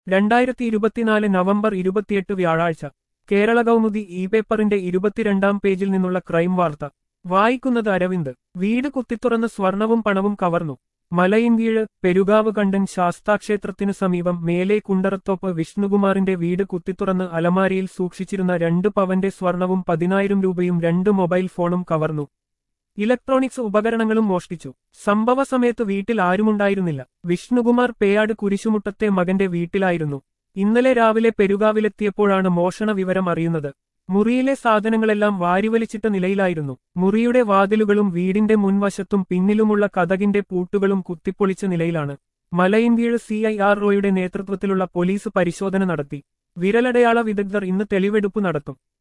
2024 November 28 വ്യാഴാഴ്ച Kerala Kaumudi E പേപ്പറിന്റെ 22-ാം പേജിൽ നിന്നുള്ള ക്രൈം വാർത്ത വായിക്കുന്നത് അരവിന്ദ്. വീട് കുത്തിത്തുറന്ന് സ്വർണവും പണവും കവർന്നു. മലയിൻകീഴ് പെരുകാവ് കണ്ടൻ ശാസ്താക്ഷേത്രത്തിനു സമീപം മേലെ കുണ്ടറത്തോപ്പ് വിഷ്ണുകുമാറിന്റെ വീട് കുത്തിത്തുറന്ന് അലമാരയിൽ സൂക്ഷിച്ചിരുന്ന 2 പവന്റെ സ്വർണവും 10,000 രൂപയും 2 മൊബൈൽ ഫോണും കവർന്നു. ഇലക്ട്രോണിക്സ് ഉപകരണങ്ങളും മോഷ്ടിച്ചു. സംഭവ സമയത്ത് വീട്ടിൽ ആരുമുണ്ടായിരുന്നില്ല. വിഷ്ണുകുമാർ പേയാട് കുരിശുമുട്ടത്തെ മകന്റെ വീട്ടിലായിരുന്നു. ഇന്നലെ രാവിലെ പെരുകാവിലെത്തിയപ്പോഴാണ് മോഷണ വിവരം അറിയുന്നത്. മുറിയിലെ സാധനങ്ങളെല്ലാം വാരിവലിച്ചിട്ട നിലയിലായിരുന്നു. മുറിയുടെ വാതിലുകളും വീടിന്റെ മുൻവശത്തും പിന്നിലുമുള്ള കതകിന്റെ പൂട്ടുകളും കുത്തിപ്പൊളിച്ച നിലയിലാണ്. മലയിൻകീഴ് CIR റോയുടെ നേതൃത്വത്തിലുള്ള പോലീസ് പരിശോധന നടത്തി. വിരലടയാള വിദഗ്ധർ ഇന്ന് തെളിവെടുപ്പ് നടത്തും.